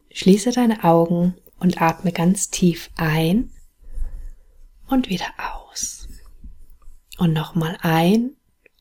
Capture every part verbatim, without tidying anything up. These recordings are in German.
schließe deine Augen und atme ganz tief ein und wieder aus. Und nochmal ein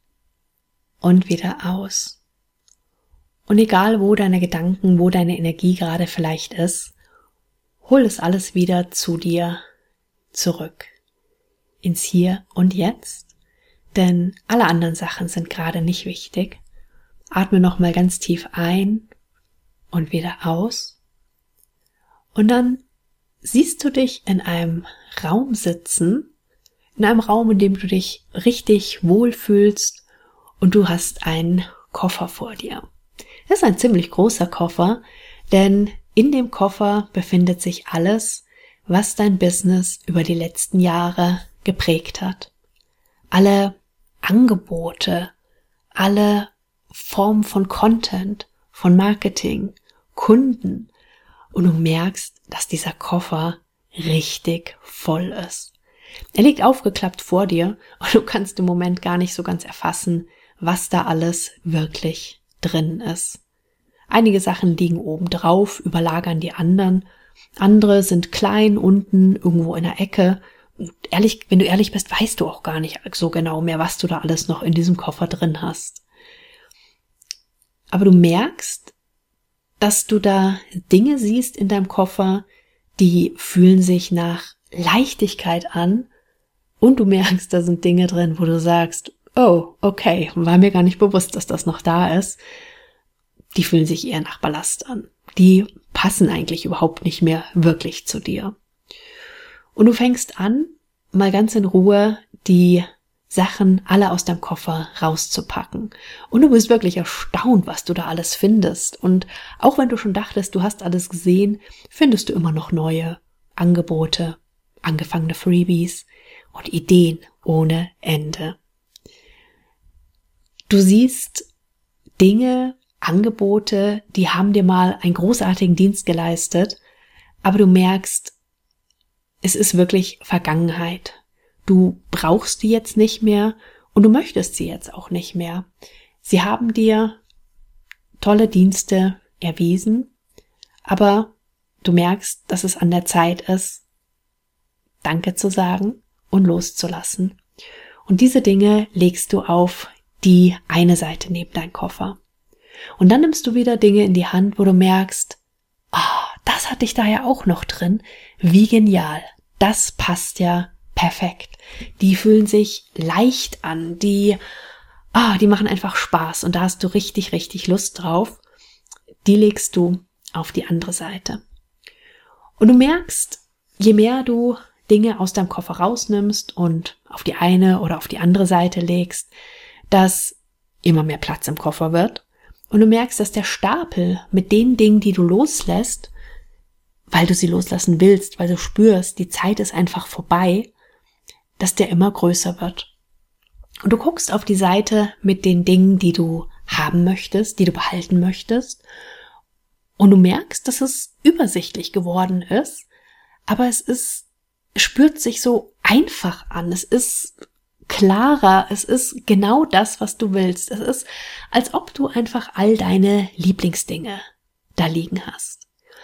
und wieder aus. Und egal, wo deine Gedanken, wo deine Energie gerade vielleicht ist, hol es alles wieder zu dir zurück. Ins Hier und Jetzt. Denn alle anderen Sachen sind gerade nicht wichtig. Atme nochmal ganz tief ein und wieder aus. Und dann siehst du dich in einem Raum sitzen, in einem Raum, in dem du dich richtig wohlfühlst und du hast einen Koffer vor dir. Das ist ein ziemlich großer Koffer, denn in dem Koffer befindet sich alles, was dein Business über die letzten Jahre geprägt hat. Alle Angebote, alle Formen von Content, von Marketing, Kunden. Und du merkst, dass dieser Koffer richtig voll ist. Er liegt aufgeklappt vor dir und du kannst im Moment gar nicht so ganz erfassen, was da alles wirklich drin ist. Einige Sachen liegen oben drauf, überlagern die anderen. Andere sind klein unten irgendwo in der Ecke. Und ehrlich, wenn du ehrlich bist, weißt du auch gar nicht so genau mehr, was du da alles noch in diesem Koffer drin hast. Aber du merkst, dass du da Dinge siehst in deinem Koffer, die fühlen sich nach Leichtigkeit an und du merkst, da sind Dinge drin, wo du sagst, oh, okay, war mir gar nicht bewusst, dass das noch da ist. Die fühlen sich eher nach Ballast an. Die passen eigentlich überhaupt nicht mehr wirklich zu dir. Und du fängst an, mal ganz in Ruhe die Sachen alle aus deinem Koffer rauszupacken. Und du bist wirklich erstaunt, was du da alles findest. Und auch wenn du schon dachtest, du hast alles gesehen, findest du immer noch neue Angebote, angefangene Freebies und Ideen ohne Ende. Du siehst Dinge, Angebote, die haben dir mal einen großartigen Dienst geleistet, aber du merkst, es ist wirklich Vergangenheit. Du brauchst die jetzt nicht mehr und du möchtest sie jetzt auch nicht mehr. Sie haben dir tolle Dienste erwiesen, aber du merkst, dass es an der Zeit ist, Danke zu sagen und loszulassen. Und diese Dinge legst du auf die eine Seite neben deinen Koffer. Und dann nimmst du wieder Dinge in die Hand, wo du merkst, ah, das hatte ich da ja auch noch drin. Wie genial. Das passt ja perfekt. Die fühlen sich leicht an, die, ah, die machen einfach Spaß und da hast du richtig, richtig Lust drauf. Die legst du auf die andere Seite. Und du merkst, je mehr du Dinge aus deinem Koffer rausnimmst und auf die eine oder auf die andere Seite legst, dass immer mehr Platz im Koffer wird. Und du merkst, dass der Stapel mit den Dingen, die du loslässt, weil du sie loslassen willst, weil du spürst, die Zeit ist einfach vorbei, dass der immer größer wird. Und du guckst auf die Seite mit den Dingen, die du haben möchtest, die du behalten möchtest. Und du merkst, dass es übersichtlich geworden ist, aber es ist, es spürt sich so einfach an. Es ist klarer, es ist genau das, was du willst. Es ist, als ob du einfach all deine Lieblingsdinge da liegen hast.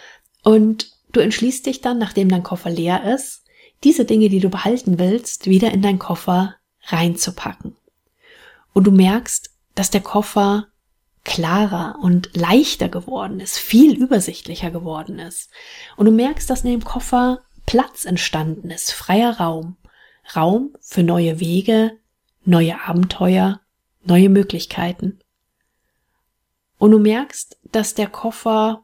Und du entschließt dich dann, nachdem dein Koffer leer ist, diese Dinge, die du behalten willst, wieder in deinen Koffer reinzupacken. Und du merkst, dass der Koffer klarer und leichter geworden ist, viel übersichtlicher geworden ist. Und du merkst, dass in dem Koffer Platz entstanden ist, freier Raum. Raum für neue Wege, neue Abenteuer, neue Möglichkeiten. Und du merkst, dass der Koffer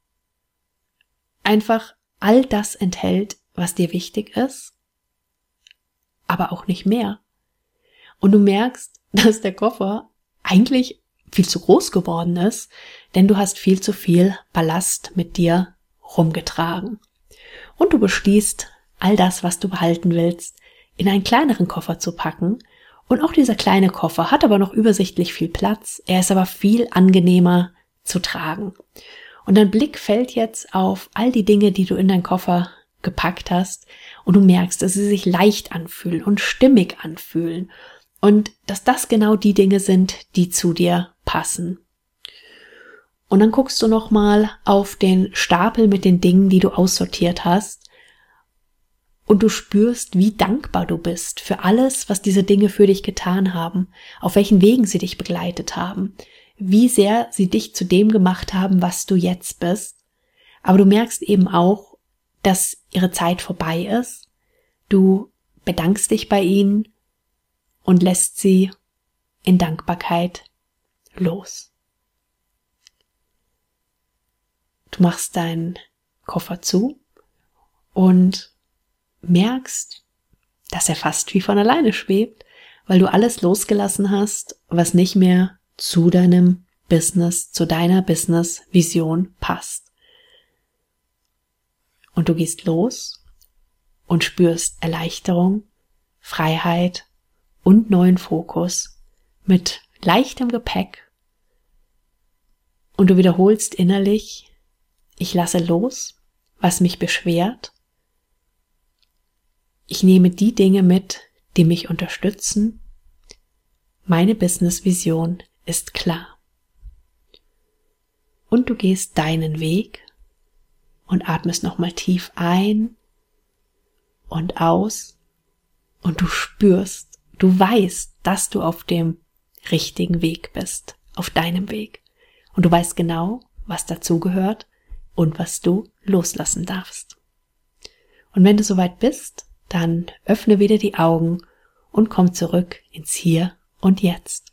einfach all das enthält, was dir wichtig ist, aber auch nicht mehr. Und du merkst, dass der Koffer eigentlich viel zu groß geworden ist, denn du hast viel zu viel Ballast mit dir rumgetragen. Und du beschließt, all das, was du behalten willst, in einen kleineren Koffer zu packen. Und auch dieser kleine Koffer hat aber noch übersichtlich viel Platz. Er ist aber viel angenehmer zu tragen. Und dein Blick fällt jetzt auf all die Dinge, die du in deinen Koffer gepackt hast. Und du merkst, dass sie sich leicht anfühlen und stimmig anfühlen. Und dass das genau die Dinge sind, die zu dir passen. Und dann guckst du nochmal auf den Stapel mit den Dingen, die du aussortiert hast. Und du spürst, wie dankbar du bist für alles, was diese Dinge für dich getan haben, auf welchen Wegen sie dich begleitet haben, wie sehr sie dich zu dem gemacht haben, was du jetzt bist. Aber du merkst eben auch, dass ihre Zeit vorbei ist. Du bedankst dich bei ihnen und lässt sie in Dankbarkeit los. Du machst deinen Koffer zu und merkst, dass er fast wie von alleine schwebt, weil du alles losgelassen hast, was nicht mehr zu deinem Business, zu deiner Business-Vision passt. Und du gehst los und spürst Erleichterung, Freiheit und neuen Fokus mit leichtem Gepäck. Und du wiederholst innerlich: Ich lasse los, was mich beschwert. Ich nehme die Dinge mit, die mich unterstützen. Meine Business-Vision ist klar. Und du gehst deinen Weg und atmest nochmal tief ein und aus. Und du spürst, du weißt, dass du auf dem richtigen Weg bist, auf deinem Weg. Und du weißt genau, was dazugehört und was du loslassen darfst. Und wenn du soweit bist, dann öffne wieder die Augen und komm zurück ins Hier und Jetzt.